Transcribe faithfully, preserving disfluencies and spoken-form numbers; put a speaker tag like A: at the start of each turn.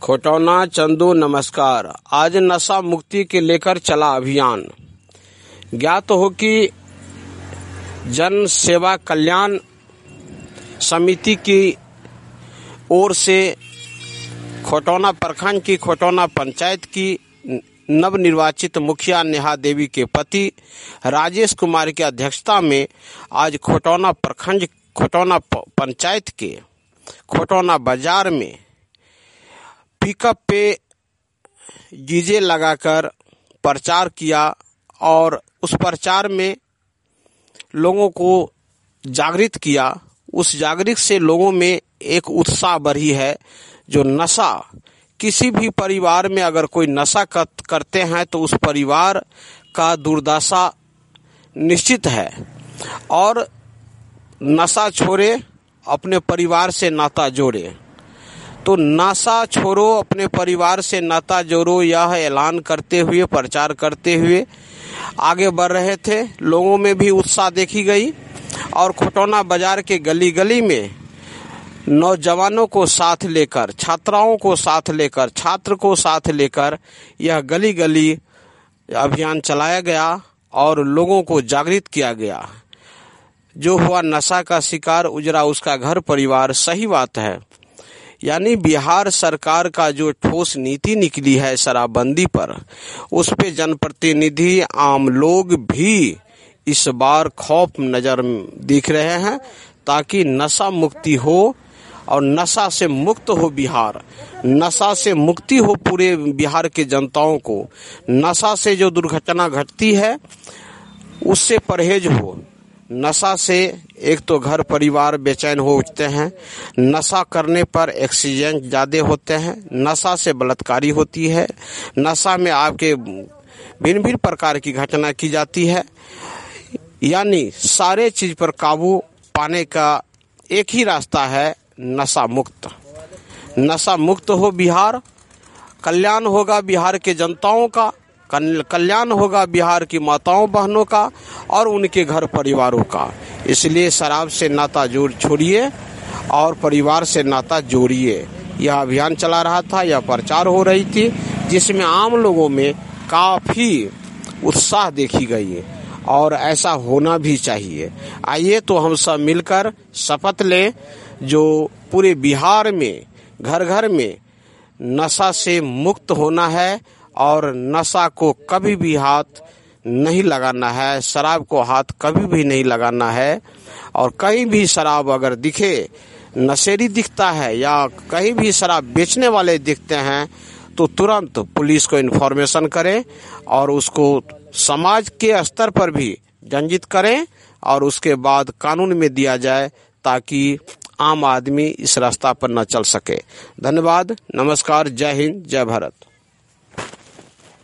A: खोटौना चंदू नमस्कार। आज नशा मुक्ति के लेकर चला अभियान। ज्ञात हो कि जन सेवा कल्याण समिति की ओर से खोटौना प्रखंड की खोटौना पंचायत की नवनिर्वाचित मुखिया नेहा देवी के पति राजेश कुमार की अध्यक्षता में आज खोटौना प्रखंड खोटौना पंचायत के खोटौना बाजार में पिकअप पे डीजे लगाकर प्रचार किया और उस प्रचार में लोगों को जागृत किया। उस जागृत से लोगों में एक उत्साह बढ़ी है। जो नशा किसी भी परिवार में अगर कोई नशा करते हैं तो उस परिवार का दुर्दशा निश्चित है। और नशा छोड़े अपने परिवार से नाता जोड़े। तो नशा छोड़ो अपने परिवार से नाता जोड़ो, यह ऐलान करते हुए प्रचार करते हुए आगे बढ़ रहे थे। लोगों में भी उत्साह देखी गई और खोटौना बाजार के गली गली में नौजवानों को साथ लेकर, छात्राओं को साथ लेकर, छात्र को साथ लेकर यह गली गली अभियान चलाया गया और लोगों को जागृत किया गया। जो हुआ नशा का शिकार उजरा उसका घर परिवार। सही बात है। यानी बिहार सरकार का जो ठोस नीति निकली है शराबबंदी पर, उस पे जनप्रतिनिधि आम लोग भी इस बार खौफ नजर दिख रहे हैं ताकि नशा मुक्ति हो और नशा से मुक्त हो बिहार। नशा से मुक्ति हो पूरे बिहार के जनताओं को। नशा से जो दुर्घटना घटती है उससे परहेज हो। नशा से एक तो घर परिवार बेचैन हो उठते हैं, नशा करने पर एक्सीडेंट ज़्यादा होते हैं, नशा से बलात्कारी होती है, नशा में आपके भिन्न भिन्न प्रकार की घटना की जाती है। यानी सारे चीज़ पर काबू पाने का एक ही रास्ता है, नशा मुक्त। नशा मुक्त हो बिहार, कल्याण होगा बिहार के जनताओं का, कल्याण होगा बिहार की माताओं बहनों का और उनके घर परिवारों का। इसलिए शराब से नाता जोड़ छोड़िए और परिवार से नाता जोड़िए। यह अभियान चला रहा था, यह प्रचार हो रही थी जिसमें आम लोगों में काफ़ी उत्साह देखी गई और ऐसा होना भी चाहिए। आइए तो हम सब मिलकर शपथ लें जो पूरे बिहार में घर घर में नशा से मुक्त होना है और नशा को कभी भी हाथ नहीं लगाना है, शराब को हाथ कभी भी नहीं लगाना है। और कहीं भी शराब अगर दिखे, नशेड़ी दिखता है या कहीं भी शराब बेचने वाले दिखते हैं तो तुरंत पुलिस को इन्फॉर्मेशन करें और उसको समाज के स्तर पर भी दंडित करें और उसके बाद कानून में दिया जाए ताकि आम आदमी इस रास्ता पर न चल सके। धन्यवाद, नमस्कार, जय हिंद, जय भारत।